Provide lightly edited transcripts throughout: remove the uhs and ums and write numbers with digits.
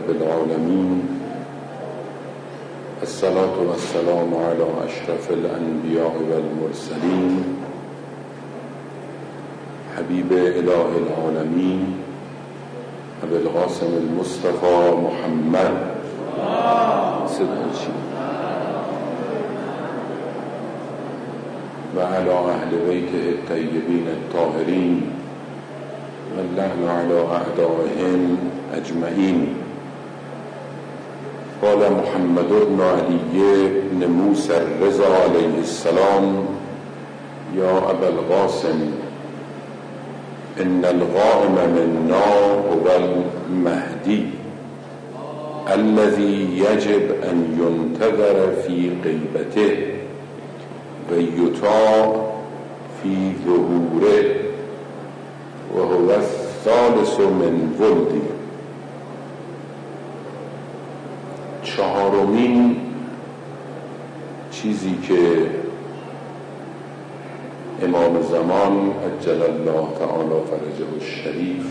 رب العالمين. الصلاة والسلام على أشرف الأنبياء والمرسلين حبيب إله العالمين أبي القاسم المصطفى محمد وعلى أهل بيته الطيبين الطاهرين واللعن على أعدائهم أجمعين. قال محمد بن علي بن موسى الرضا عليه السلام: يا أبا القاسم إن الغائم منا هو المهدي الذي يجب أن ينتظر في غيبته ويطاع في ظهوره وهو الثالث من ولدي. چهارمین چیزی که امام زمان عجل الله تعالی فرجه الشریف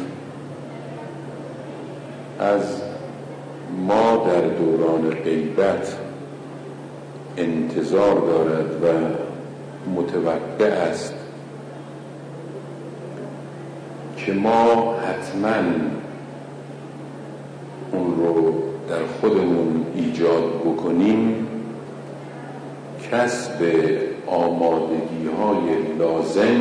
از ما در دوران غیبت انتظار دارد و متوقع است که ما حتما اون رو در خودمون ایجاد بکنیم، کسب آمادگی‌های لازم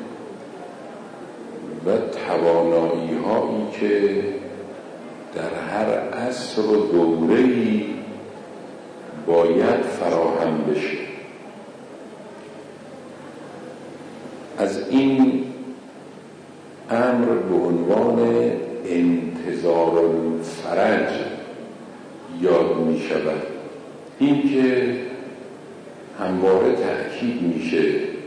و توانایی‌هایی که در هر عصر و دوره‌ای باید فراهم بشه. از این امر به عنوان انتظار الفرج یاد می شود. این که همواره تأکید میشه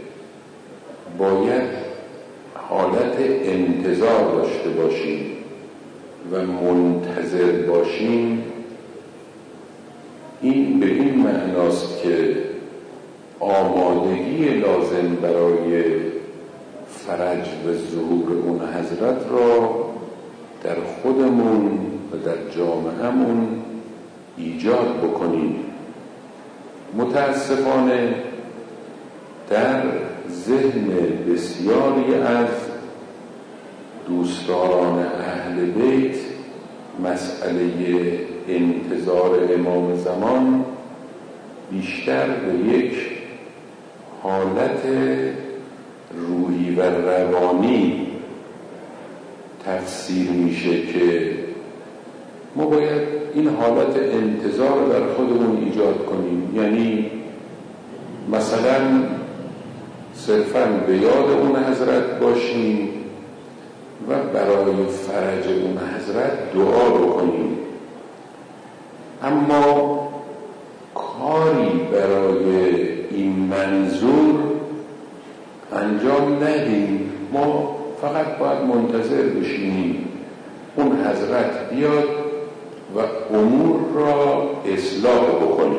باید حالت انتظار داشته باشیم و منتظر باشیم. این به این معناست که آمادگی لازم برای فرج و ظهور اون حضرت را در خودمون و در جامعهمون ایجاد بکنیم. متاسفانه در ذهن بسیاری از دوستداران اهل بیت مسئله انتظار امام زمان بیشتر به یک حالت روحی و روانی تفسیر میشه که ما باید این حالت انتظار در خودمون ایجاد کنیم. یعنی مثلا صرفاً به یاد اون حضرت باشیم و برای فرج اون حضرت دعا بکنیم، اما کاری برای این منظور انجام ندیم. ما فقط باید منتظر بشینیم اون حضرت بیاد و امور را اصلاح بکنه.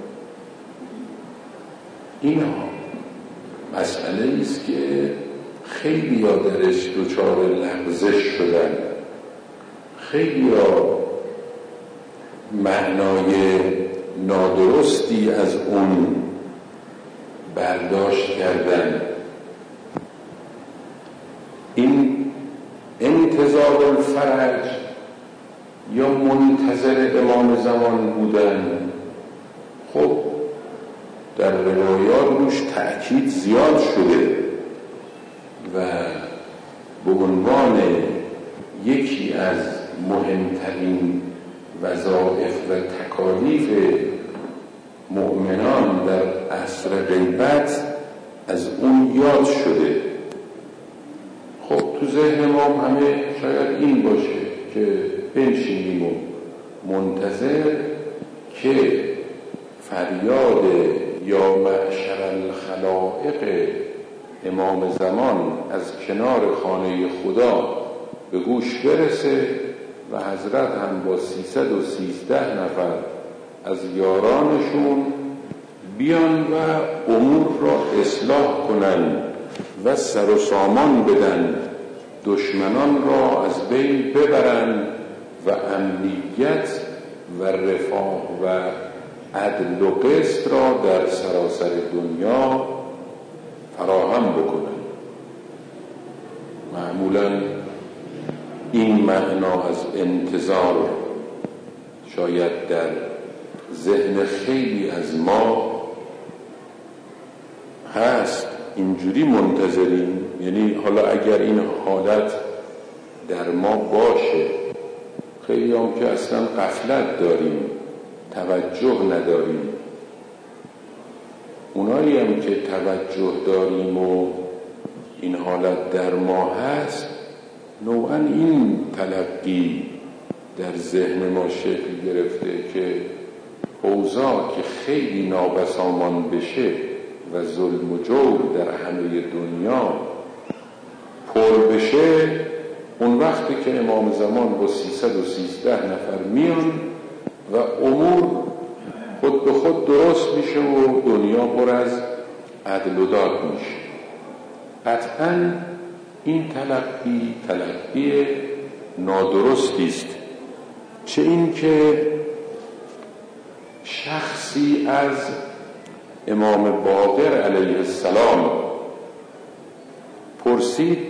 این مسئله است که خیلی ها درش دچار لغزش شدن، خیلی ها معنای نادرستی از اون برداشت کردن. این انتظار الفرج یا منتظر امام زمان بودن، خب در روایات روش تأکید زیاد شده و به عنوان یکی از مهمترین وظایف و تکالیف مؤمنان در عصر غیبت از اون یاد شده. خب تو ذهن ما همه شاید این باشه که بنشینیم و منتظر که فریاد یا معشر الخلائق امام زمان از کنار خانه خدا به گوش برسه و حضرت هم با 313 نفر از یارانشون بیان و امور را اصلاح کنن و سر و سامان بدن، دشمنان را از بین ببرن و امنیت و رفاه و عدل و قسط را در سراسر دنیا فراهم بکنند. معمولاً این معنا از انتظار شاید در ذهن خیلی از ما هست، اینجوری منتظریم. یعنی حالا اگر این حالت در ما باشه، خیلی هم که اصلا غفلت داریم، توجه نداریم، اونایی هم که توجه داریم و این حالت در ما هست، نوعا این تلقی در ذهن ما شکل گرفته که اوضاع که خیلی نابسامان بشه و ظلم و جور در همه دنیا پر بشه، اون وقتی که امام زمان با 313 نفر میان و امور خود به خود درست میشه و دنیا پر از عدل و داد میشه. قطعاً این تلقی نادرستی است. چه این که شخصی از امام باقر علیه السلام پرسید،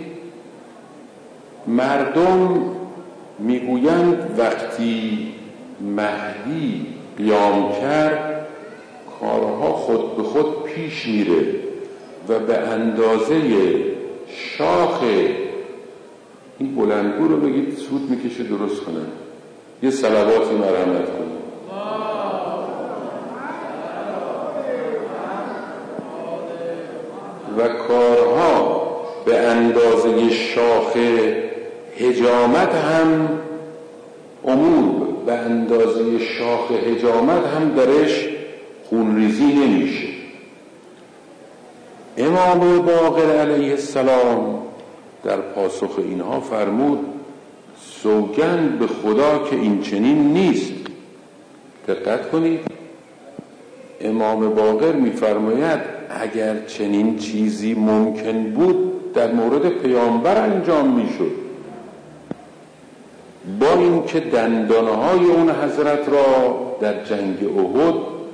مردم میگویند وقتی مهدی قیام کرد کارها خود به خود پیش میره و به اندازه شاخ این بلندگو رو بگید سود میکشه درست کنن. یه صلواتی مرحمت کنید. و کارها به اندازه شاخ حجامت هم، امور به اندازه شاخ حجامت هم درش خونریزی نمیشه. امام باقر علیه السلام در پاسخ اینها فرمود سوگند به خدا که این چنین نیست. دقت کنید، امام باقر میفرماید اگر چنین چیزی ممکن بود در مورد پیامبر انجام میشد، با اینکه دندانهای اون حضرت را در جنگ احد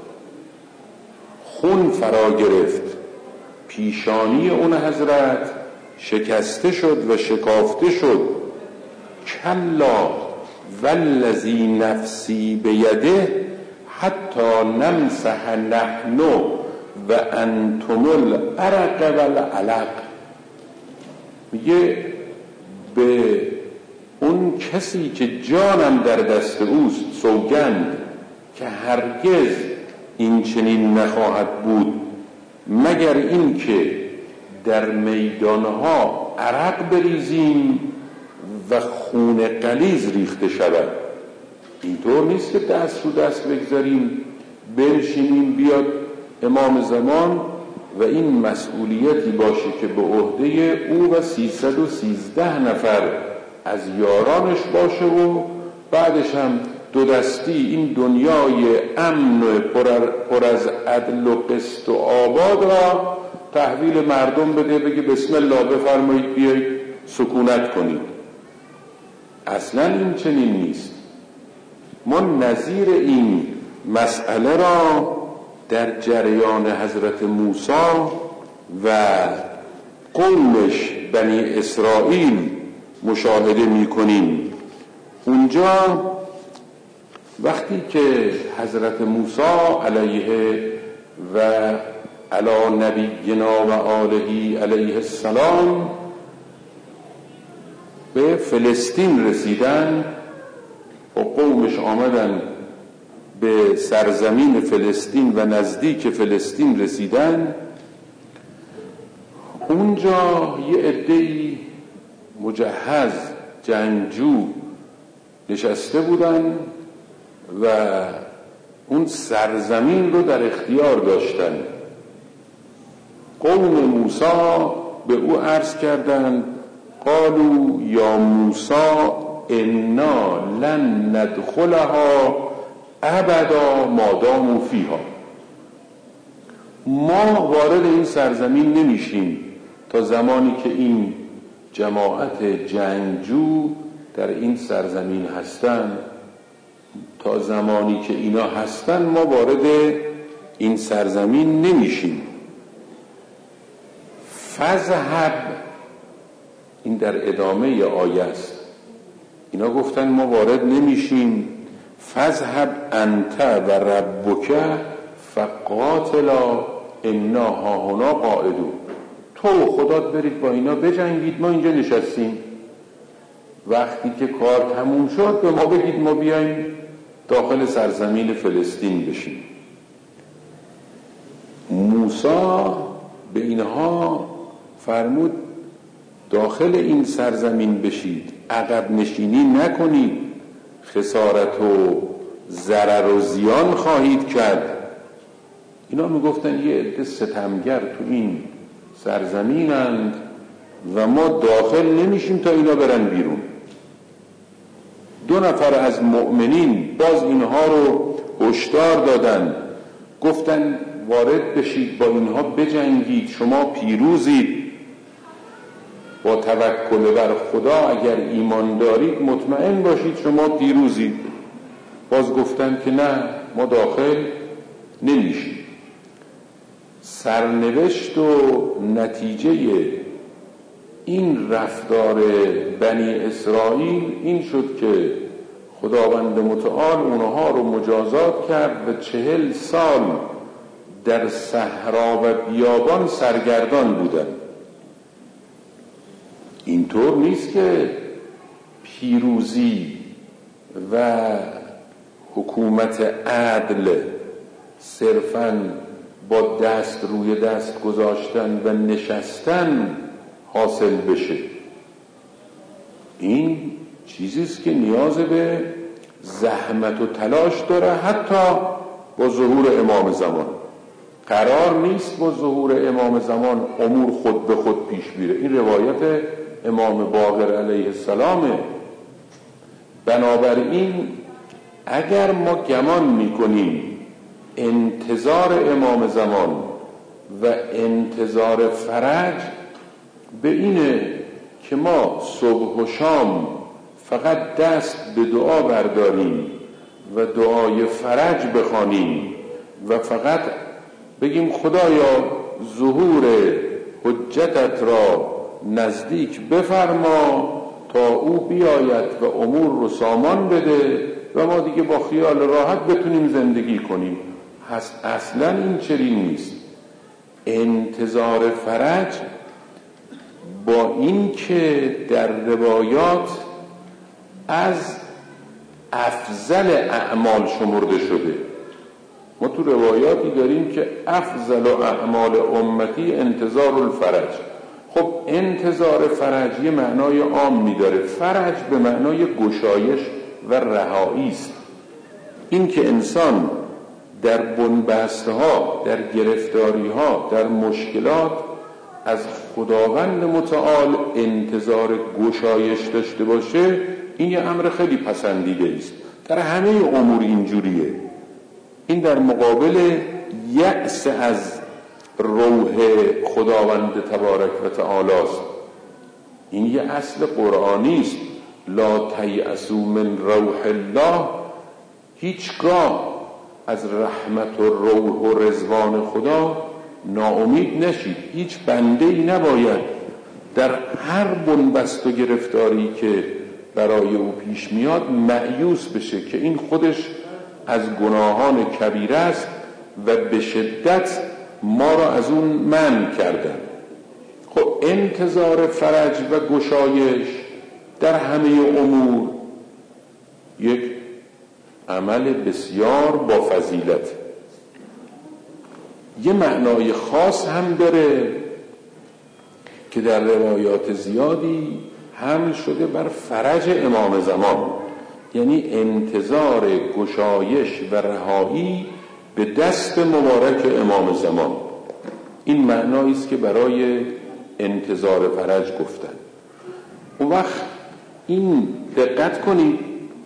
خون فرا گرفت، پیشانی اون حضرت شکسته شد و شکافته شد. کلا والذی نفسی بیده حتی نمسح نحن و انتم العرق والعلق. میگه به اون کسی که جانم در دست اوست سوگند که هرگز این چنین نخواهد بود مگر این که در میدانها عرق بریزیم و خون غلیظ ریخته شود. اینطور نیست که دست رو دست بگذاریم بنشینیم بیاد امام زمان و این مسئولیتی باشه که به عهده او و 313 نفر از یارانش باشه و بعدش هم دو دستی این دنیای امن و پر از عدل و قسط و آباد را تحویل مردم بده، بگه بسم الله بفرمایید بیایید سکونت کنید. اصلا این چنین نیست. ما نظیر این مسئله را در جریان حضرت موسی و قومش بنی اسرائیل مشاهده می کنیم. اونجا وقتی که حضرت موسی علیه و علی نبینا و آله علیه السلام به فلسطین رسیدن و قومش آمدن به سرزمین فلسطین و نزدیک فلسطین رسیدن، اونجا یه عده‌ای مجهز جنگجو نشسته بودن و اون سرزمین رو در اختیار داشتن. قوم موسی به او عرض کردند قالوا یا موسی انا لن ندخلها ابدا ما داموا فیها. ما وارد این سرزمین نمیشیم تا زمانی که این جماعت جنگجو در این سرزمین هستن، تا زمانی که اینا هستن ما وارد این سرزمین نمیشیم. فذهب، این در ادامه آیه است، اینا گفتن ما وارد نمیشیم. فذهب انت و ربک فقاتلا انا هاهنا قاعدون، تو و خدات برید با اینا بجنگید، ما اینجا نشستیم. وقتی که کار تموم شد به ما بگید، ما بیایم داخل سرزمین فلسطین بشیم. موسی به اینها فرمود داخل این سرزمین بشید، عقب نشینی نکنید، خسارت و ضرر و زیان خواهید کرد. اینا میگفتن یه عده ستمگر تو این سرزمینند و ما داخل نمیشیم تا اینا برن بیرون. 2 نفر از مؤمنین باز اینها رو هشدار دادن، گفتن وارد بشید، با اینها بجنگید، شما پیروزید، با توکل بر خدا اگر ایمان دارید مطمئن باشید شما پیروزید. باز گفتن که نه، ما داخل نمیشیم. سرنوشت و نتیجه این رفتار بنی اسرائیل این شد که خداوند متعال اونها رو مجازات کرد و 40 سال در صحرا و بیابان سرگردان بودند. اینطور نیست که پیروزی و حکومت عدل صرفاً با دست روی دست گذاشتن و نشستن حاصل بشه. این چیزیست که نیاز به زحمت و تلاش داره، حتی با ظهور امام زمان. قرار نیست با ظهور امام زمان امور خود به خود پیش بیره. این روایت امام باقر علیه السلامه. بنابراین اگر ما گمان میکنیم انتظار امام زمان و انتظار فرج به اینه که ما صبح و شام فقط دست به دعا برداریم و دعای فرج بخوانیم و فقط بگیم خدایا ظهور حجتت را نزدیک بفرما تا او بیاید و امور رو سامان بده و ما دیگه با خیال راحت بتونیم زندگی کنیم، اصلا این چنین نیست. انتظار فرج با این که در روایات از افضل اعمال شمرده شده. ما تو روایاتی داریم که افضل اعمال امتی انتظار الفرج. خب انتظار فرج یه معنای عامی داره، فرج به معنای گشایش و رهایی است. این که انسان در بنبستها، در گرفتاریها، در مشکلات از خداوند متعال انتظار گشایش داشته باشه، این یه امر خیلی پسندیده است. در همه امور اینجوریه. این در مقابل یأس از روح خداوند تبارک و تعالی است. این یه اصل قرآنی است. لا تیأسوا من روح الله، هیچگاه از رحمت و روح و رضوان خدا ناامید نشید. هیچ بنده‌ای نباید در هر بنبست و گرفتاری که برای او پیش میاد مأیوس بشه که این خودش از گناهان کبیره است و به شدت ما را از اون منع کردن. خب انتظار فرج و گشایش در همه امور یک عمل بسیار با فضیلت. یه معنای خاص هم داره که در روایات زیادی حمل شده بر فرج امام زمان، یعنی انتظار گشایش و رهایی به دست مبارک امام زمان. این معنایی است که برای انتظار فرج گفتن. اون وقت این دقت کنید،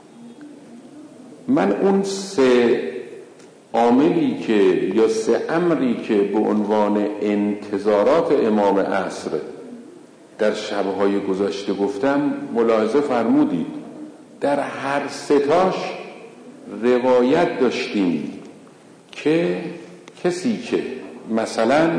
من اون 3 عاملی که یا 3 امری که به عنوان انتظارات امام عصر در شبهای گذشته گفتم ملاحظه فرمودید. در هر ستاش روایت داشتیم که کسی که مثلا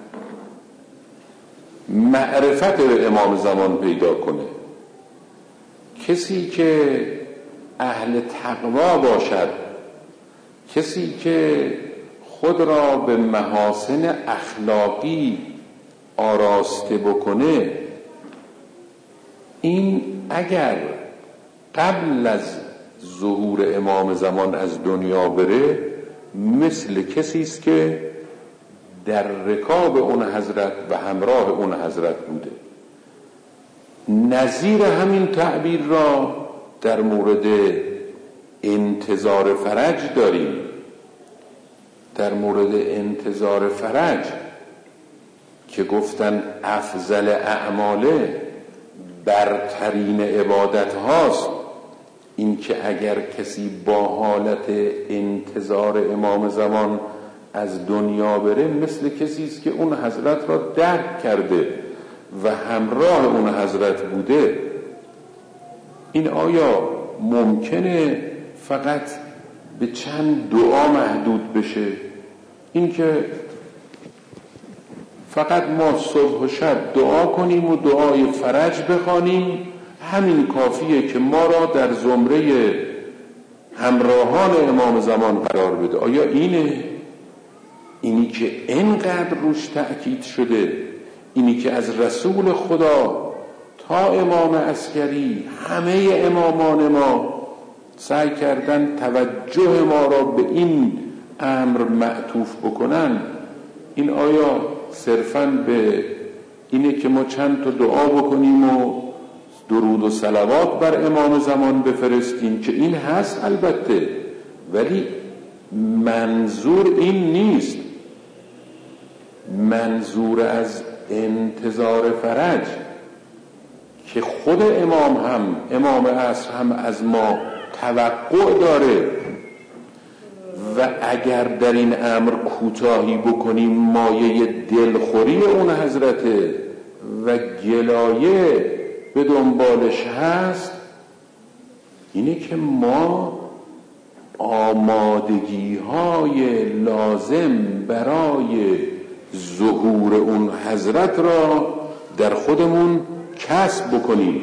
معرفت به امام زمان پیدا کنه، کسی که اهل تقوا باشد، کسی که خود را به محاسن اخلاقی آراسته بکنه، این اگر قبل از ظهور امام زمان از دنیا بره، مثل کسی است که در رکاب اون حضرت و همراه اون حضرت بوده. نظیر همین تعبیر را در مورد انتظار فرج داریم. در مورد انتظار فرج که گفتن افضل اعماله، برترین عبادت هاست، این که اگر کسی با حالت انتظار امام زمان از دنیا بره، مثل کسی است که اون حضرت را درک کرده و همراه اون حضرت بوده. این آیا ممکنه فقط به چند دعا محدود بشه؟ این که فقط ما صبح و شب دعا کنیم و دعای فرج بخوانیم، همین کافیه که ما را در زمره همراهان امام زمان قرار بده؟ آیا اینی که اینقدر روش تأکید شده، اینی که از رسول خدا تا امام عسکری همه امامان ما سعی کردن توجه ما را به این امر معطوف بکنن، این آیا صرفاً به اینه که ما چند تا دعا بکنیم و درود و صلوات بر امام زمان بفرستیم؟ که این هست البته، ولی منظور این نیست. منظور از انتظار فرج که خود امام عصر هم از ما توقع داره و اگر در این امر کوتاهی بکنیم مایه دلخوری اون حضرته و گلایه به دنبالش هست، اینه که ما آمادگی های لازم برای ظهور اون حضرت را در خودمون کسب بکنیم.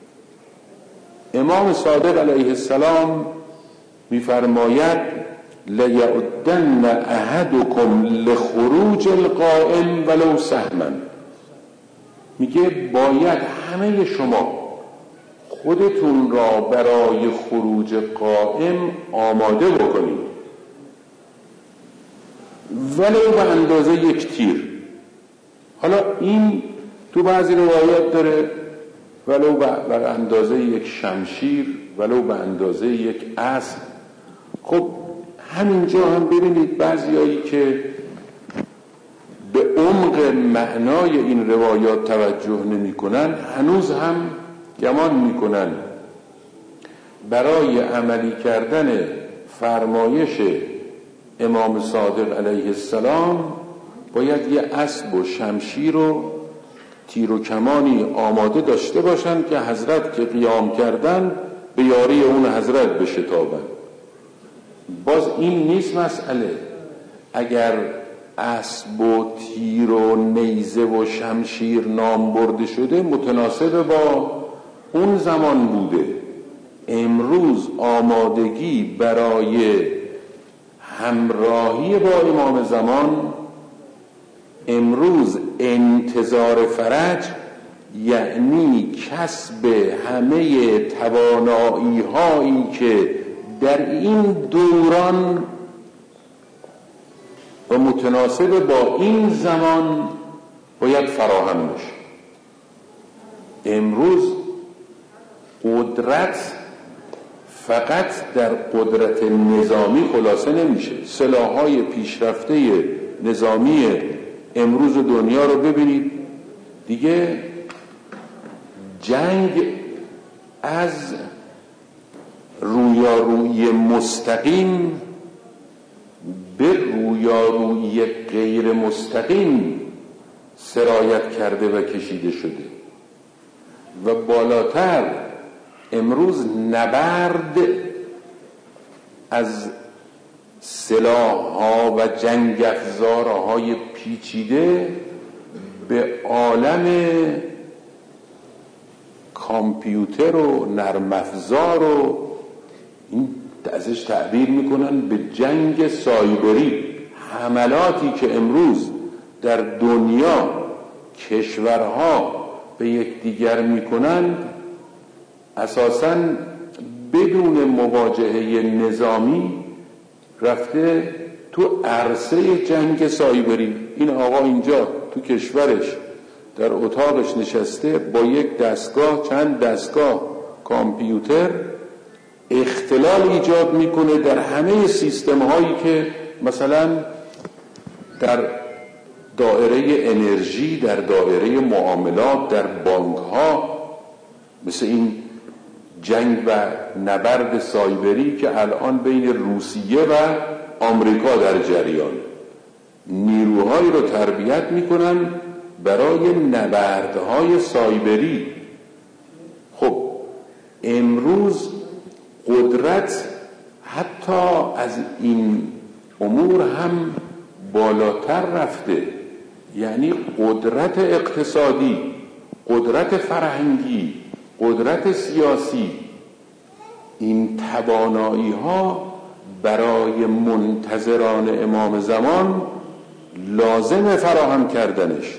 امام صادق علیه السلام می‌فرماید لیعدن احدکم لخروج القائم ولو سهما. میگه باید همه شما خودتون را برای خروج قائم آماده بکنید، ولو به اندازه یک تیر. حالا این تو بعضی روایات داره ولو به اندازه یک شمشیر، ولو به اندازه یک اسب. خب همینجا هم ببینید بعضیایی که به عمق معنای این روایات توجه نمی کنن، هنوز هم گمان می کنن برای عملی کردن فرمایش امام صادق علیه السلام باید یه اسب و شمشیر و تیر و کمانی آماده داشته باشن که حضرت که قیام کردن به یاری اون حضرت بشتابن. باز این نیست مسئله. اگر اسب و تیر و نیزه و شمشیر نام برده شده متناسب با اون زمان بوده. امروز آمادگی برای همراهی با امام زمان، امروز انتظار فرج یعنی کسب همه توانایی هایی که در این دوران و متناسب با این زمان باید فراهم بشه. امروز قدرت فقط در قدرت نظامی خلاصه نمیشه. سلاح‌های پیشرفته نظامی امروز دنیا رو ببینید دیگه، جنگ از رویارویی مستقیم به رویارویی غیر مستقیم سرایت کرده و کشیده شده و بالاتر امروز نبرد از سلاح‌ها و جنگ افزارهای پیچیده به عالم کامپیوتر و نرم افزار و این ازش تعبیر میکنن به جنگ سایبری. حملاتی که امروز در دنیا کشورها به یکدیگر میکنن اساساً بدون مواجهه نظامی رفته تو عرصه جنگ سایبری. این آقا اینجا تو کشورش در اتاقش نشسته با یک دستگاه، چند دستگاه کامپیوتر اختلال ایجاد میکنه در همه سیستم هایی که مثلا در دایره انرژی، در دایره معاملات، در بانک ها، مثل این جنگ و نبرد سایبری که الان بین روسیه و آمریکا در جریان. نیروهایی رو تربیت میکنن برای نبردهای سایبری. خب امروز قدرت حتی از این امور هم بالاتر رفته، یعنی قدرت اقتصادی، قدرت فرهنگی، قدرت سیاسی. این توانایی ها برای منتظران امام زمان لازم فراهم کردنش.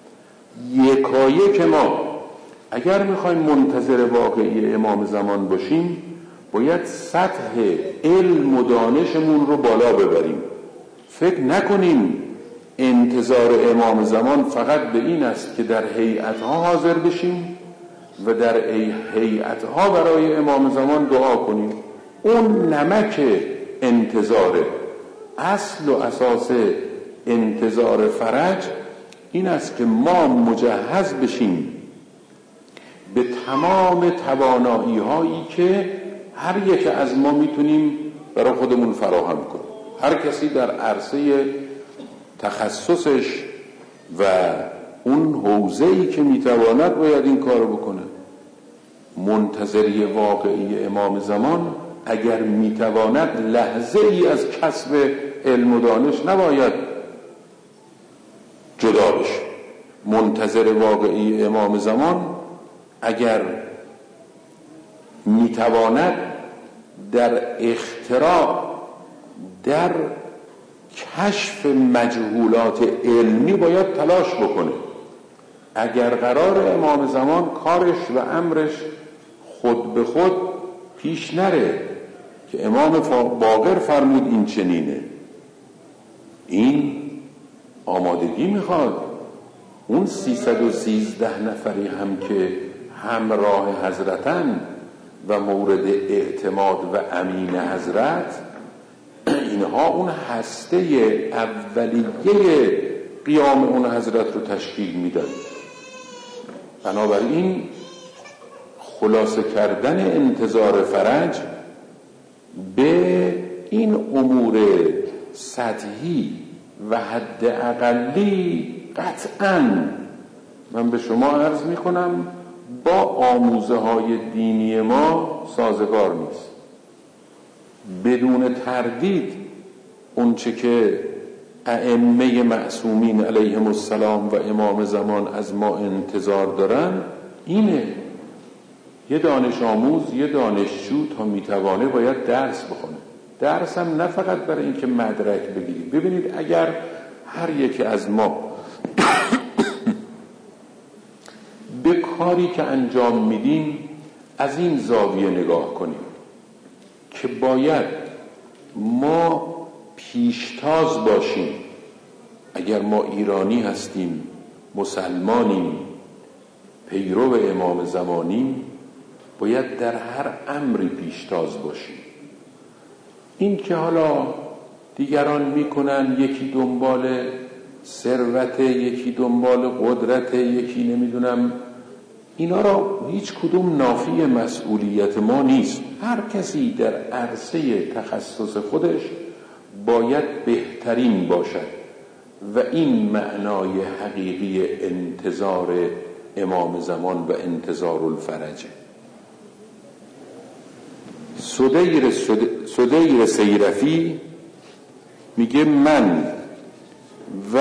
یکایک ما اگر میخوایم منتظر واقعی امام زمان باشیم باید سطح علم و دانشمون رو بالا ببریم. فکر نکنیم انتظار امام زمان فقط به این است که در هیئت‌ها حاضر بشیم و در هیئت‌ها برای امام زمان دعا کنیم. اون نمک انتظاره. اصل و اساس انتظار فرج این است که ما مجهز بشیم به تمام توانایی هایی که هر یک از ما میتونیم برای خودمون فراهم کنیم. هر کسی در عرصه تخصصش و اون حوزه‌ای که میتواند باید این کارو بکنه. منتظری واقعی امام زمان اگر میتواند لحظه ای از کسب علم و دانش نباید جدا بشه. منتظر واقعی امام زمان اگر میتواند در اختراع، در کشف مجهولات علمی باید تلاش بکنه. اگر قرار امام زمان کارش و امرش خود به خود پیش نره که امام باقر فرمود این چنینه، این آمادگی میخواد. اون 313 نفری هم که همراه حضرتن و مورد اعتماد و امین حضرت، اینها اون هسته اولیه قیام اون حضرت رو تشکیل میدن. بنابراین خلاصه کردن انتظار فرج به این امور سطحی و حد اقلی قطعاً من به شما عرض میکنم با آموزه های دینی ما سازگار نیست. بدون تردید اون چه که ائمه معصومین علیهم السلام و امام زمان از ما انتظار دارن اینه: یه دانش آموز، یه دانشجو تا میتوانه باید درس بخونه. درس هم نه فقط برای اینکه مدرک بگیریم. ببینید اگر هر یکی از ما به کاری که انجام میدیم از این زاویه نگاه کنیم که باید ما پیشتاز باشیم، اگر ما ایرانی هستیم، مسلمانیم، پیرو امام زمانیم، باید در هر امری پیشتاز باشیم. این که حالا دیگران میکنن، یکی دنبال ثروت، یکی دنبال قدرت، یکی نمیدونم، اینا را هیچ کدوم نافی مسئولیت ما نیست. هر کسی در عرصه تخصص خودش باید بهترین باشد و این معنای حقیقی انتظار امام زمان و انتظار الفرجه. سدیر سیرفی میگه من و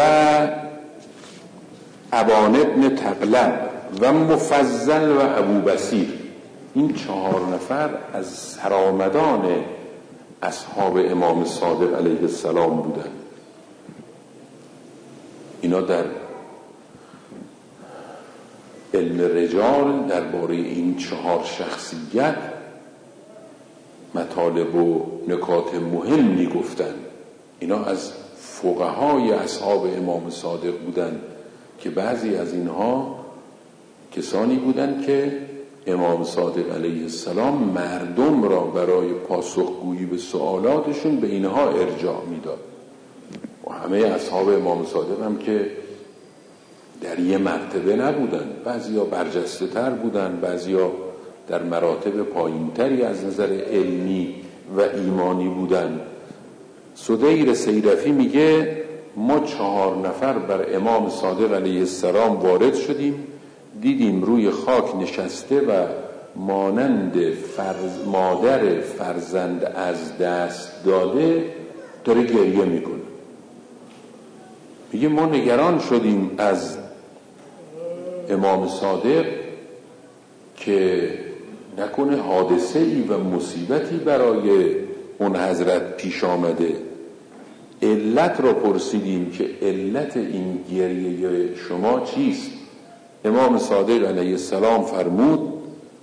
ابان ابن تغلب و مفضل و ابو بصیر، این 4 نفر از سرآمدان اصحاب امام صادق علیه السلام بودن. اینا در علم رجال درباره این 4 شخصیت مطالب و نکات مهمی گفتن. اینا از فقهای اصحاب امام صادق بودن که بعضی از اینها کسانی بودند که امام صادق علیه السلام مردم را برای پاسخگویی به سوالاتشون به اینها ارجاع میداد. و همه اصحاب امام صادق هم که در یه مرتبه نبودن، بعضیا برجسته تر بودن، بعضیا در مراتب پایینتری از نظر علمی و ایمانی بودن. سدیر سیرفی میگه ما 4 نفر بر امام صادق علیه السلام وارد شدیم، دیدیم روی خاک نشسته و مانند مادر فرزند از دست داده داره گریه میکنه. میگه ما نگران شدیم از امام صادق که نکنه حادثه ای و مصیبتی برای اون حضرت پیش آمده. علت را پرسیدیم که علت این گریه شما چیست؟ امام صادق علیه السلام فرمود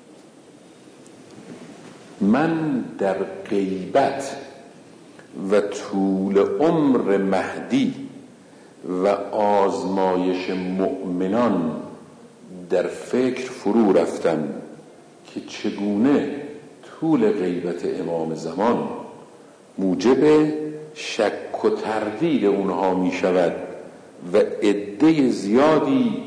من در غیبت و طول عمر مهدی و آزمایش مؤمنان در فکر فرو رفتم که چگونه طول غیبت امام زمان موجب شک و تردید اونها می شود و عده زیادی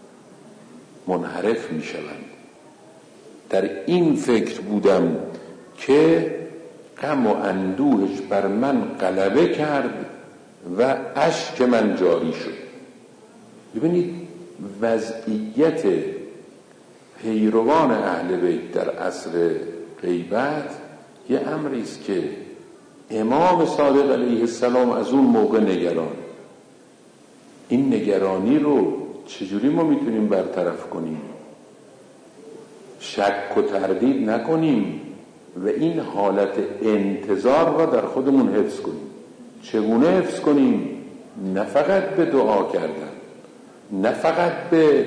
منحرف می شوند. در این فکر بودم که غم و اندوهش بر من غلبه کرد و اشک من جاری شد. ببینید وضعیت پیروان اهل بیت در عصر غیبت یه امری است که امام صادق علیه السلام از اون موقع نگران. این نگرانی رو چجوری ما میتونیم برطرف کنیم؟ شک و تردید نکنیم و این حالت انتظار را در خودمون حفظ کنیم. چگونه حفظ کنیم؟ نه فقط به دعا کردن، نه فقط به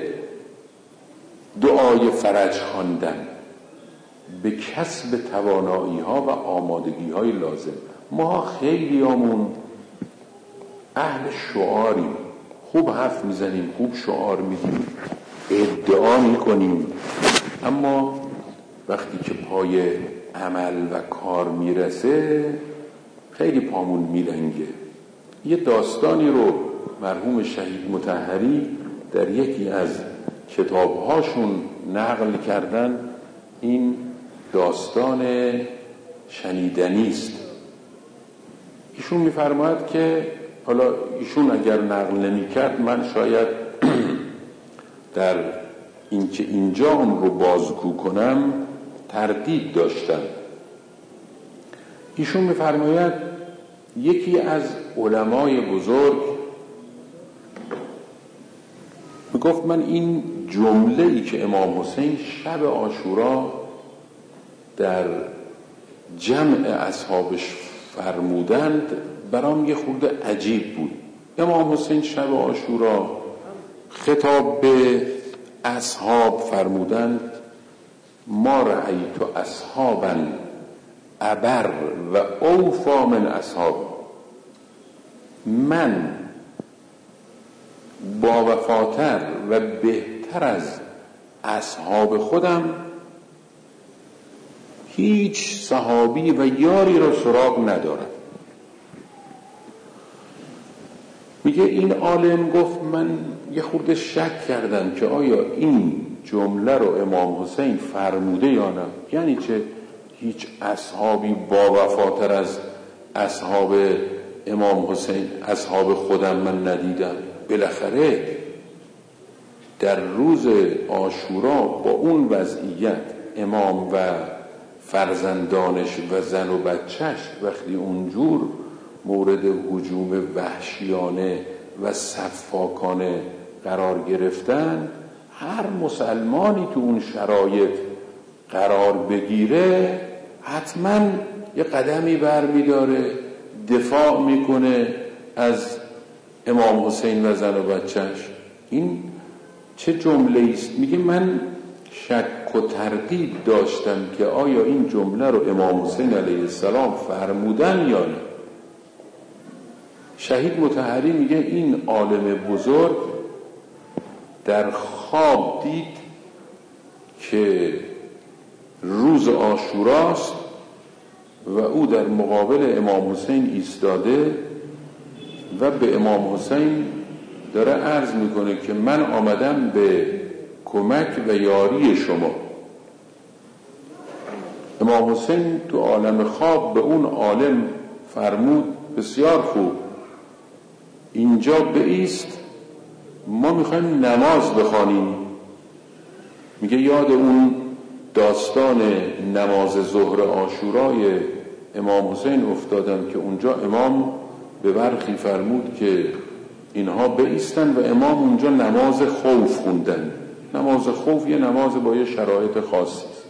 دعای فرج خواندن، به کسب توانایی ها و آمادگی های لازم. ما خیلی همون اهل شعاریم، خوب حرف میزنیم، خوب شعار میدیم، ادعا میکنیم، اما وقتی که پای عمل و کار میرسه خیلی پامون میلنگه. یه داستانی رو مرحوم شهید مطهری در یکی از کتابهاشون نقل کردن. این داستان شنیدنی است. ایشون میفرماید که حالا ایشون اگر نقل نمی کرد من شاید در اینکه اینجا اون رو بازگو کنم تردید داشتم. ایشون میفرماید یکی از علمای بزرگ میگفت من این جمله‌ای که امام حسین شب عاشورا در جمع اصحابش فرمودند برام یه خورده عجیب بود. امام حسین شب عاشورا خطاب به اصحاب فرمودند ما رأیت اصحابا ابر و اوفا من اصحاب، من با وفاتر و بهتر از اصحاب خودم هیچ صحابی و یاری را سراغ ندارم. میگه این عالم گفت من یه خورده شک کردم که آیا این جمله رو امام حسین فرموده یا نه. یعنی چه هیچ اصحابی با وفاتر از اصحاب امام حسین اصحاب خودم من ندیدم؟ بالاخره در روز عاشورا با اون وضعیت امام و فرزندانش و زن و بچهش وقتی اونجور مورد هجوم وحشیانه و سفاکانه قرار گرفتن، هر مسلمانی تو اون شرایط قرار بگیره حتما یه قدمی برمیداره، دفاع میکنه از امام حسین و زن و بچهش. این چه جمله است؟ میگه من شک و تردید داشتم که آیا این جمله رو امام حسین علیه السلام فرمودن یا نه. شهید مطهری میگه این عالم بزرگ در خواب دید که روز عاشوراست و او در مقابل امام حسین ایستاده و به امام حسین داره عرض میکنه که من آمدم به کمک و یاری شما. امام حسین تو عالم خواب به اون عالم فرمود بسیار خوب، اینجا بایست، ما میخوایم نماز بخوانیم. میگه یاد اون داستان نماز ظهر عاشورای امام حسین افتادم که اونجا امام به برخی فرمود که اینها بایستن و امام اونجا نماز خوف خوندن. نماز خوف یه نماز با یه شرایط خاصی است.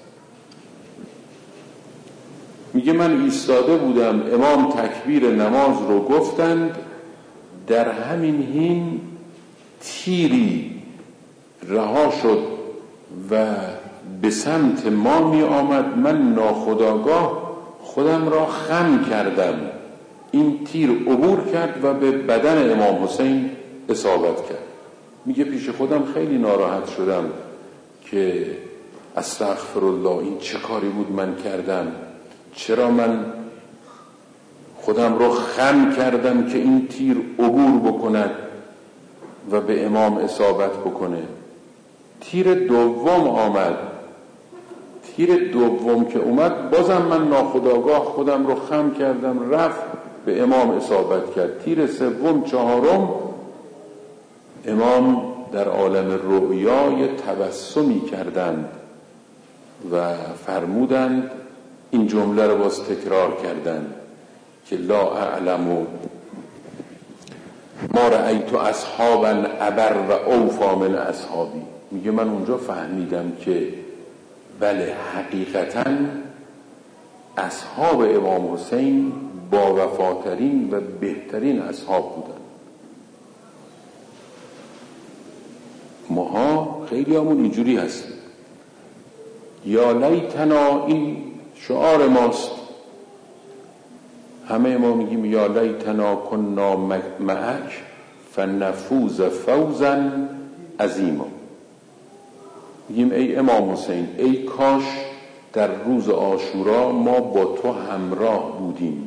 میگه من ایستاده بودم، امام تکبیر نماز رو گفتند، در همین حین تیری رها شد و به سمت ما می آمد. من ناخودآگاه خودم را خم کردم، این تیر عبور کرد و به بدن امام حسین اصابت کرد. میگه پیش خودم خیلی ناراحت شدم که استغفرالله، این چه کاری بود من کردم؟ چرا من خودم رو خم کردم که این تیر عبور بکند و به امام اصابت بکنه؟ تیر دوم آمد. تیر دوم که اومد بازم من ناخودآگاه خودم رو خم کردم، رفت به امام اصابت کرد. تیر سوم، چهارم، امام در عالم رؤیا تبسمی کردند و فرمودند، این جمله رو باز تکرار کردند که لا اعلم ما رأیت اصحابا ابر و اوفا من اصحابی. میگه من اونجا فهمیدم که بله، حقیقتاً اصحاب امام حسین با وفاترین و بهترین اصحاب بودن. ماها خیلی همون اینجوری هستیم. یا لیتنا، این شعار ماست، همه ما میگیم یا لیتنا کنا معک فنفوز فوزا عظیما. میگیم ای امام حسین، ای کاش در روز عاشورا ما با تو همراه بودیم.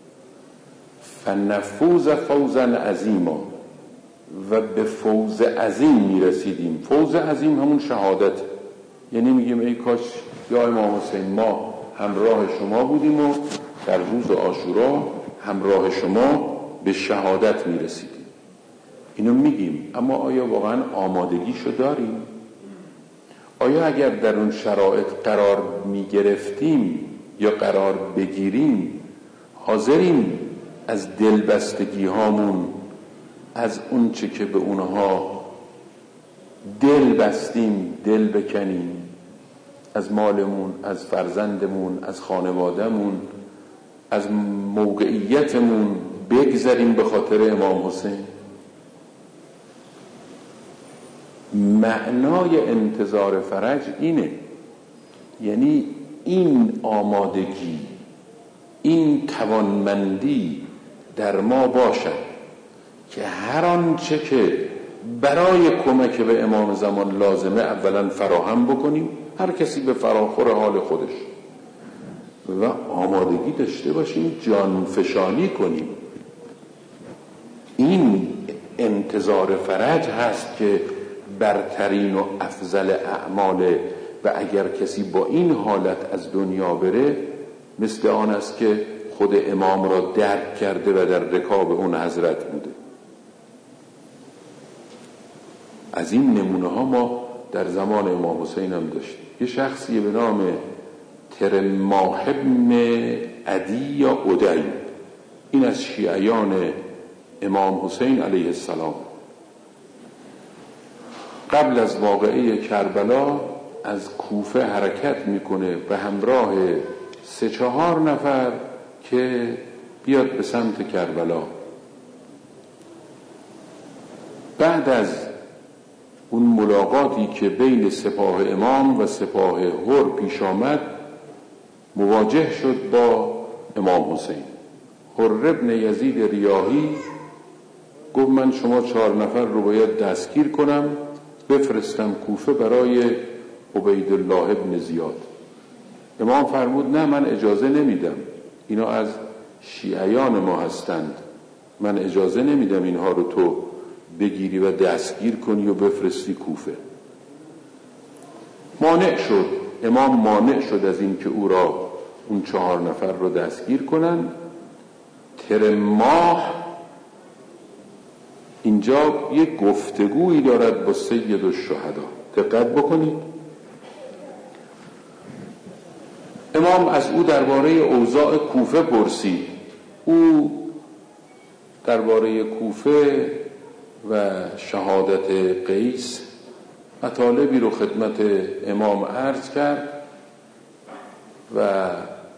فنفوز فوزا عظیما، و به فوز عظیم میرسیدیم. فوز عظیم همون شهادت، یعنی میگیم ای کاش یا امام حسین ما همراه شما بودیم و در روز عاشورا همراه شما به شهادت میرسیدیم. اینو میگیم، اما آیا واقعا آمادگیشو داریم؟ آیا اگر در اون شرایط قرار میگرفتیم یا قرار بگیریم حاضریم از دلبستگی هامون، از اون چه که به اونها دل بستیم دل بکنیم، از مالمون، از فرزندمون، از خانوادهمون، از موقعیتمون بگذاریم به خاطر امام حسین؟ معنای انتظار فرج اینه، یعنی این آمادگی، این توانمندی در ما باشد که هر آنچه که برای کمک به امام زمان لازمه اولا فراهم بکنیم، هر کسی به فراخور حال خودش، و آمادگی داشته باشیم جانفشانی کنیم. این انتظار فرج هست که برترین و افضل اعماله، و اگر کسی با این حالت از دنیا بره مثل آن است که خود امام را درک کرده و در رکاب اون حضرت بوده. از این نمونه ها ما در زمان امام حسین هم داشتیم. یه شخصی به نام ترماح ابن عدی یا عدی، این از شیعیان امام حسین علیه السلام، قبل از واقعه کربلا از کوفه حرکت میکنه به همراه 3-4 نفر که بیاد به سمت کربلا. بعد از اون ملاقاتی که بین سپاه امام و سپاه هر پیش آمد، مواجه شد با امام حسین. هر ابن یزید ریاحی گفت من شما 4 نفر رو باید دستگیر کنم بفرستم کوفه برای عبیدالله ابن زیاد. امام فرمود نه، من اجازه نمیدم، اینا از شیعیان ما هستند، من اجازه نمیدم اینها رو تو بگیری و دستگیر کنی و بفرستی کوفه. مانع شد، امام مانع شد از این که او را اون 4 نفر رو دستگیر کنن. ترماح اینجا یک گفتگویی دارد با سید الشهدا، دقت بکنید. امام از او درباره اوضاع کوفه پرسید. او درباره کوفه و شهادت قیس مطالبی رو خدمت امام عرض کرد و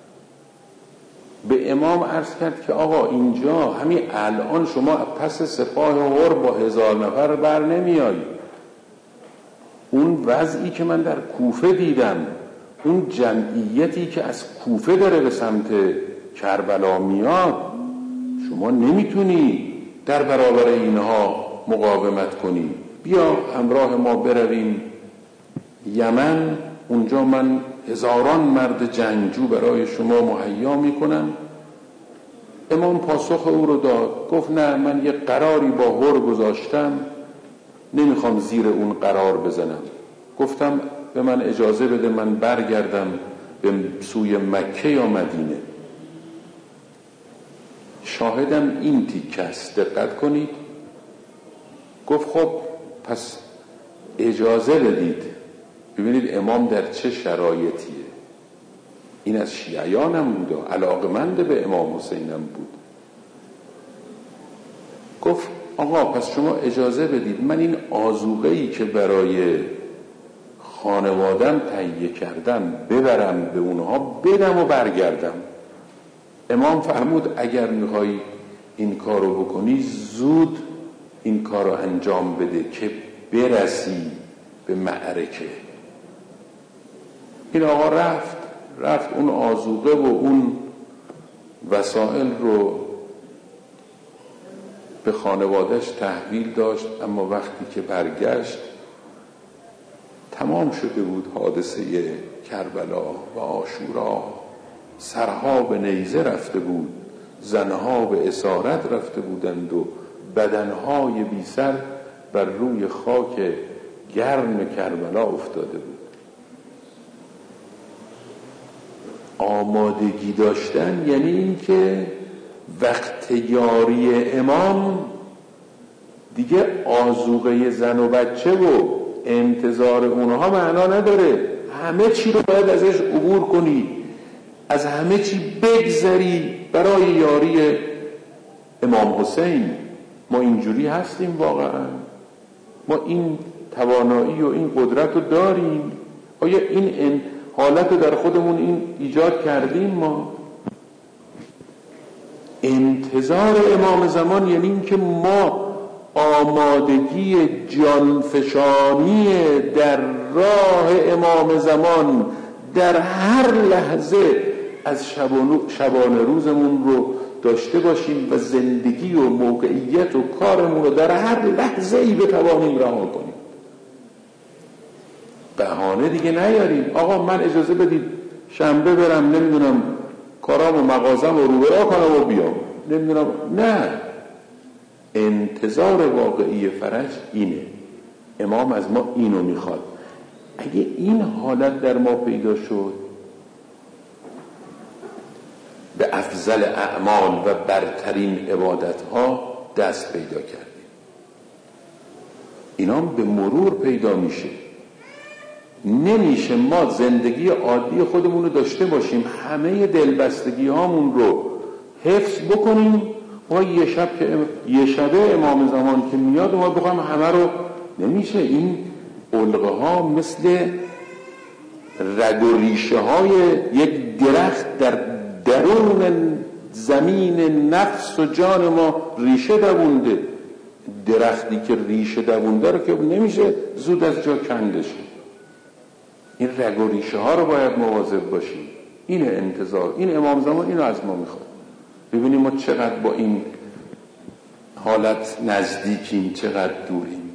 به امام عرض کرد که آقا اینجا همین الان شما پس سپاه هر با 1000 نفر بر نمیایی. اون وضعی که من در کوفه دیدم، اون جمعیتی که از کوفه داره به سمت کربلا میاد، شما نمیتونی در برابر اینها مقاومت کنی. بیا همراه ما برویم یمن، اونجا من 1000 مرد جنگجو برای شما مهیا میکنم. امام پاسخ او رو داد، گفت نه، من یه قراری با هر گذاشتم، نمیخوام زیر اون قرار بزنم. گفتم به من اجازه بده من برگردم به سوی مکه یا مدینه. شاهدم این تیکه است، دقت کنید. گفت خب پس اجازه بدید. ببینید امام در چه شرایطیه. این از شیعیانم بود، علاقمند به امام حسینم بود. گفت آقا پس شما اجازه بدید من این آذوقه‌ای که برای خانوادم تهیه کردم ببرم به اونها بدم و برگردم. امام فرمود اگر میخوای این کارو بکنی زود این کارو انجام بده که برسی به معرکه. این آقا رفت اون آذوقه و اون وسائل رو به خانوادهش تحویل داشت. اما وقتی که برگشت تمام شده بود حادثه کربلا و عاشورا. سرها به نیزه رفته بود، زنها به اسارت رفته بودند و بدنهای بی سر بر روی خاک گرم کربلا افتاده بود. آمادگی داشتن یعنی این که وقت یاری امام دیگه آذوقه زن و بچه و انتظار اونها معنا نداره. همه چی رو باید ازش عبور کنی، از همه چی بگذری برای یاری امام حسین. ما اینجوری هستیم واقعا؟ ما این توانایی و این قدرت رو داریم؟ آیا این حالت رو در خودمون این ایجاد کردیم؟ ما انتظار امام زمان یعنی این که ما آمادگی جانفشانی در راه امام زمان در هر لحظه از شبانه روزمون رو داشته باشیم و زندگی و موقعیت و کارمون رو در هر لحظه ای بتوانیم رها کنیم. بهانه دیگه نیاریم. آقا من اجازه بدید شنبه برم نمیدونم کارام و مغازم رو برا کنم و بیام، نمیدونم. نه، انتظار واقعی فرج اینه. امام از ما اینو میخواد. اگه این حالت در ما پیدا شد، به افضل اعمال و برترین عبادتها دست پیدا کردیم. اینا به مرور پیدا میشه. نمیشه ما زندگی عادی خودمون رو داشته باشیم، همه دلبستگی هامون رو حفظ بکنیم و یه شبه امام زمان که میاد ما بخوایم همه رو. نمیشه. این علقه ها مثل رگ و ریشه های یک درخت در درون زمین نفس و جان ما ریشه دوونده. درختی که ریشه دوونده رو که نمیشه زود از جا کندش. این رگ و ریشه ها رو باید مواظب باشیم. این انتظار، این امام زمان اینو از ما میخواد. ببینیم ما چقدر با این حالت نزدیکیم، چقدر دوریم.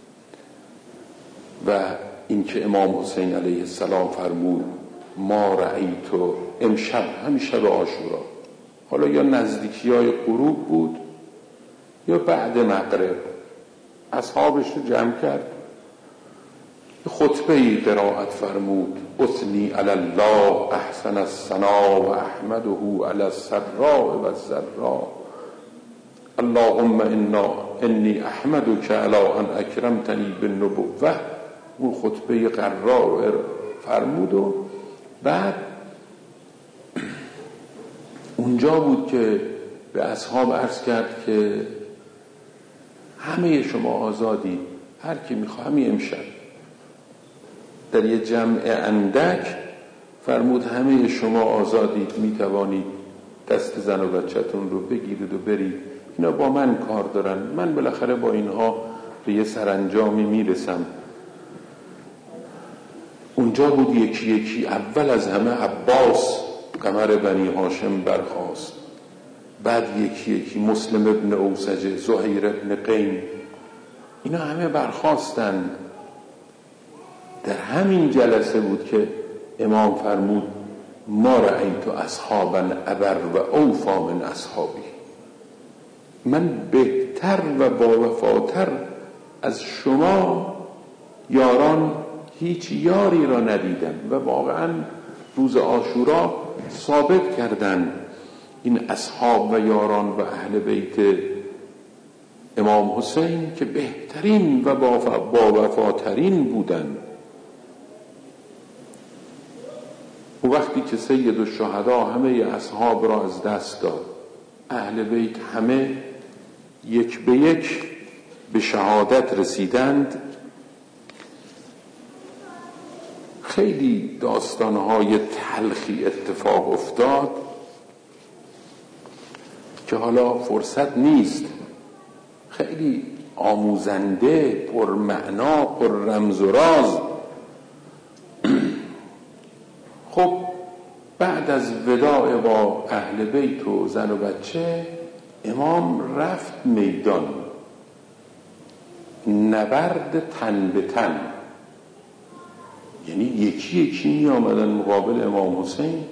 و این که امام حسین علیه السلام فرمود ما رأیتو امشب، همین شب عاشورا، حالا یا نزدیکی های غروب بود یا بعد مغرب، اصحابش رو جمع کرد، خطبه‌ای قرائت فرمود اثنی علی الله احسن الثنا و احمده علی السراء و الضراء اللهم انی احمدک علی ان اکرمتنی بالنبوة. اون خطبه قرار فرمود و بعد اونجا بود که به اصحاب عرض کرد که همه شما آزادی، هر کی میخواد همین امشب در یه جمع اندک فرمود همه شما آزادید، میتوانید دست زن و بچه‌تون رو بگیرید و برید، اینا با من کار دارن، من بالاخره با اینها به یه سرانجامی میرسم. اونجا بود یکی یکی، اول از همه عباس قمر بنی هاشم برخاست، بعد یکی یکی مسلم ابن اوسجه، زهیر ابن قین، اینا همه برخاستن. در همین جلسه بود که امام فرمود ما رأیت اصحابا ابر و اوفا من اصحابی، من بهتر و باوفاتر از شما یاران هیچ یاری را ندیدم. و واقعا روز عاشورا ثابت کردن این اصحاب و یاران و اهل بیت امام حسین که بهترین و باوفاترین بودن. و وقتی که سید الشهدا همه اصحاب را از دست داد، اهل بیت همه یک به یک به شهادت رسیدند، خیلی داستانهای تلخی اتفاق افتاد که حالا فرصت نیست، خیلی آموزنده، پر معنا، پر رمز و راز. خب بعد از وداع با اهل بیت و زن و بچه، امام رفت میدان، نبرد تن به تن، یعنی یکی یکی می آمدن مقابل امام حسین.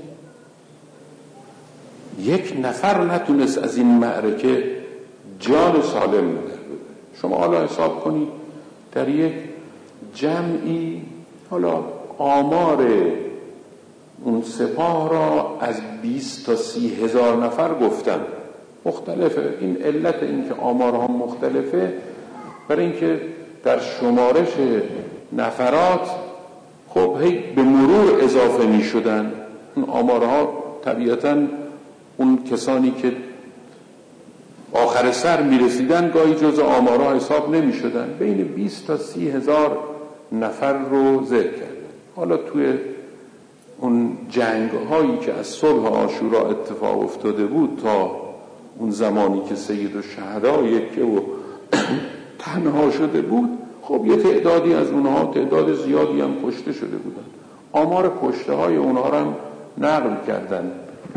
یک نفر نتونست از این معرکه جان سالم در ببره. شما حالا حساب کنید در یک جمعی، حالا آمار اون سپاه را از 20 تا 30 هزار نفر گفتن، مختلفه. این علت این که آمارها مختلفه برای اینکه در شمارش نفرات خب هی به مرور اضافه می شدن. اون آمارها طبیعتاً اون کسانی که آخر سر می رسیدن گاهی جز آمارها حساب نمی شدن، بین 20 تا 30 هزار نفر رو ذکر کردن. حالا توی اون جنگ هایی که از صلح عاشورا اتفاق افتاده بود تا اون زمانی که سید الشهدا یکه و تنها شده بود، خب یه تعدادی از اونها، تعداد زیادی هم کشته شده بودن. آمار کشته های اونها رو هم نقل کردن.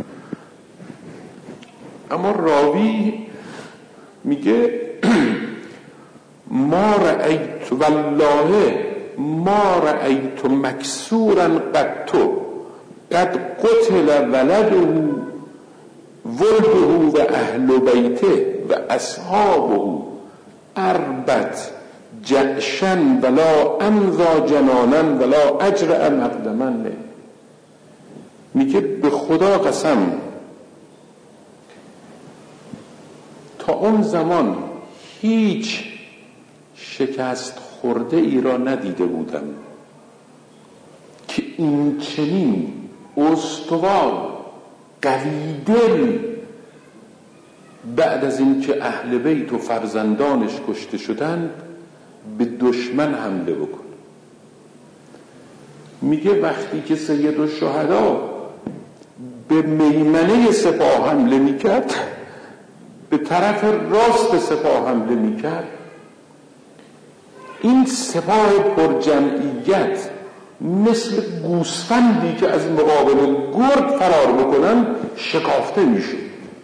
اما راوی میگه ما رأیت والله ما رأیت مکسورا قد قتل ولده و اهل بیته و اصحابه اربت جعشن ولا امضا جنانن ولا اجرع مقدمن. میگه به خدا قسم تا اون زمان هیچ شکست خورده ای را ندیده بودم این چنین استوار قوی دل بعد از این که اهل بیت و فرزندانش کشته شدند به دشمن حمله بکن. میگه وقتی که سید الشهدا به میمنه سپاه حمله میکرد، به طرف راست سپاه حمله میکرد، این سپاه پرجمعیت مثل گوسفندی که از مقابل گرد فرار بکنن شکافته میشه.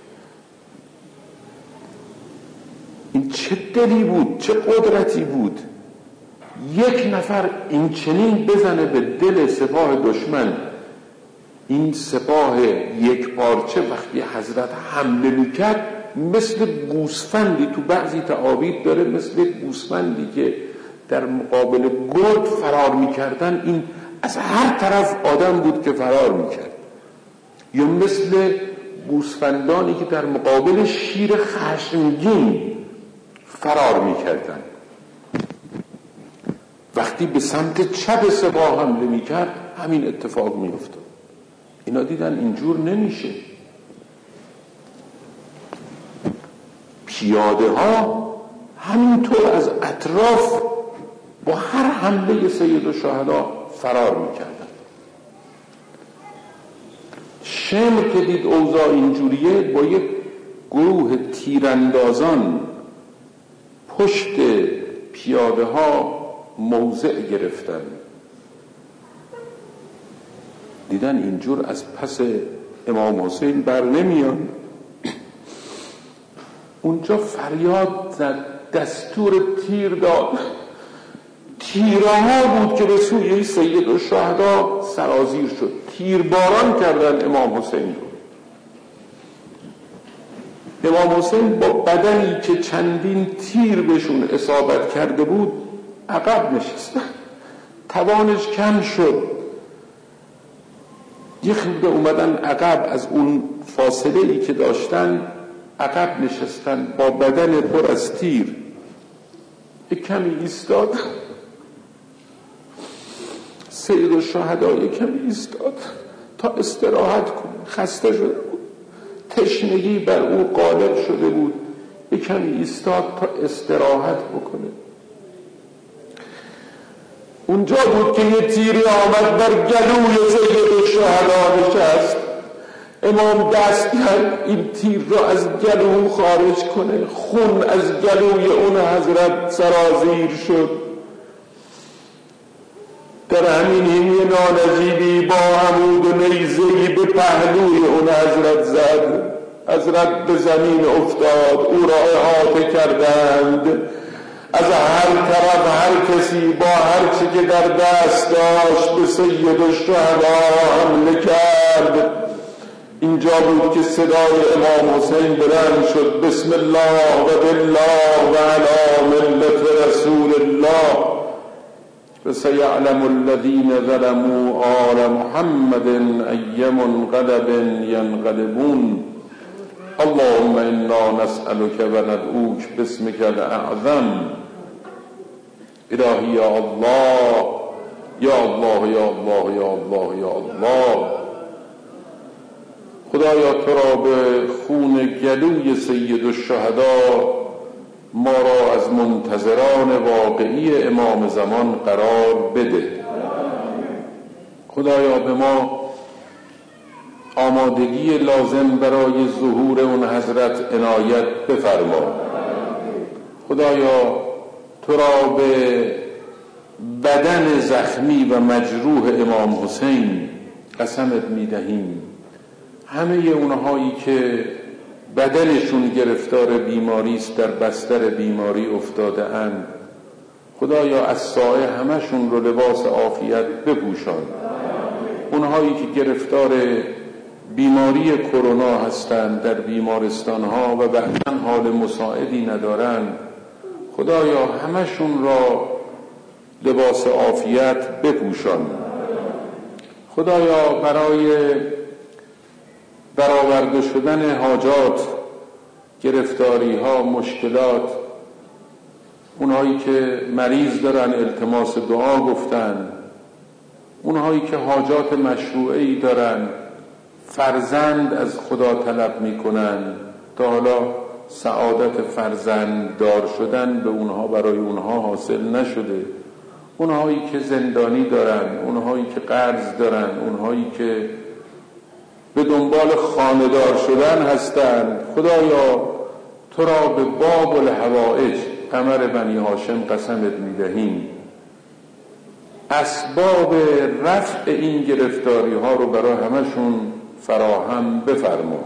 این چه دلی بود، چه قدرتی بود، یک نفر این چنین بزنه به دل سپاه دشمن. این سپاه یک پارچه وقتی حضرت حمله میکرد مثل گوسفندی، تو بعضی تعابیر داره مثل گوسفندی که در مقابل گرد فرار میکردن، این از هر طرف آدم بود که فرار میکرد، یا مثل گوسفندانی که در مقابل شیر خشمگین فرار میکردن. وقتی به سمت چپ سپاه حمله میکرد همین اتفاق میافتاد. اینا دیدن اینجور نمیشه، پیاده ها همینطور از اطراف با هر حمله سید الشهدا فرار میکردن. شمر که دید اوضاع اینجوریه با یک گروه تیراندازان پشت پیاده ها موضع گرفتن، دیدن اینجور از پس امام حسین بر نمیان، اونجا فریاد زد، دستور تیر داد. تیرها بود که به سوی سید الشهدا سرازیر شد، تیرباران کردن امام حسین رو. امام حسین با بدنی که چندین تیر بهشون اصابت کرده بود عقب نشستن، توانش کم شد، یه خورده اومدن عقب، از اون فاصله ای که داشتن عقب نشستن با بدن پر از تیر. یک کمی ایستاد سید الشهدا، یک کمی ایستاد تا استراحت کنه، خسته شده بود، تشنگی بر او غالب شده بود، یک کمی ایستاد تا استراحت بکنه. اونجا بود که یه تیری آمد بر گلوی سید الشهدا نشست. امام دست کرد این تیر رو از گلو خارج کنه، خون از گلوی اون حضرت سرازیر شد. در همین حین یه نانجیبی با عمود و نیزه‌ای به پهلوی اون حضرت زد. حضرت به زمین افتاد، او را احاطه کردند. از هر طرف هر کسی با هر چی که در دست داشت به سید الشهدا حمله کرد. اینجا بود که صدای امام حسین بلند شد، بسم الله و بالله و علی ملت رسول الله فسيعلم الذين ظلموا آل محمد أي منقلب ينقلبون اللهم إنا نسألك وندعوك باسمك الأعظم إلهي يا الله يا الله يا الله يا الله يا الله. خدایا تو را به خون گلوی سید الشهدا ما را از منتظران واقعی امام زمان قرار بده. خدایا به ما آمادگی لازم برای ظهور اون حضرت عنایت بفرما. خدایا تو را به بدن زخمی و مجروح امام حسین قسمت میدهیم. همه اونهایی که بدنشون گرفتار بیماری است، در بستر بیماری افتاده اند، خدایا از سایه همشون رو لباس عافیت بپوشان. اونهایی که گرفتار بیماری کرونا هستند در بیمارستان ها و بعداً حال مساعدی ندارند، خدایا همشون را لباس عافیت بپوشان. خدایا برای برآورده شدن حاجات، گرفتاری ها، مشکلات، اونهایی که مریض دارن التماس دعا گفتن، اونهایی که حاجات مشروعی دارن، فرزند از خدا طلب میکنن، تا حالا سعادت فرزند دار شدن به اونها برای اونها حاصل نشده، اونهایی که زندانی دارن، اونهایی که قرض دارن، اونهایی که به دنبال خانه‌دار شدن هستند، خدایا تو را به باب الحوائج قمر بنی هاشم قسمت میدهیم، اسباب رفع این گرفتاری ها رو برای همشون فراهم بفرما.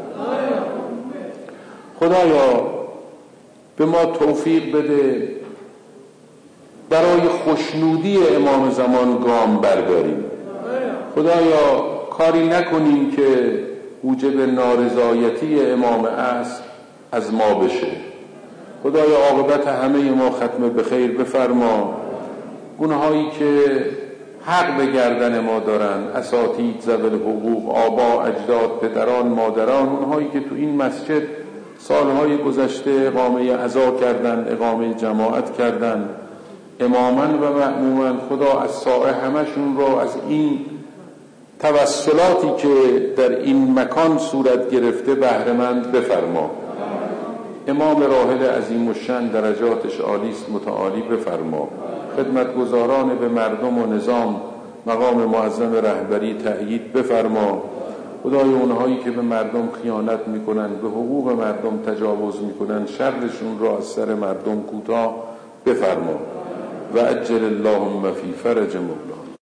خدایا به ما توفیق بده برای خوشنودی امام زمان گام برداریم. خدایا کاری نکنیم که موجب نارضایتی امام عصر از ما بشه. خدایا عاقبت همه ما ختم به خیر بفرما. اونهایی که حق به گردن ما دارن، اساتید، ذوی حقوق، آبا، اجداد، پدران، مادران، اونهایی که تو این مسجد سالهای گذشته اقامه عزا کردن، اقامه جماعت کردن، اماما و مأموما، خدا از سائر همشون رو از این توسلاتی که در این مکان صورت گرفته بهره‌مند بفرما. امام راحل عظیم الشأن درجاتش عالیست، متعالی بفرما. خدمتگزاران به مردم و نظام مقام معظم رهبری تأیید بفرما. خدای اونهایی که به مردم خیانت میکنن، به حقوق مردم تجاوز میکنن، شرشون را از سر مردم کوتاه بفرما. و عجل اللهم فی فرج مولا.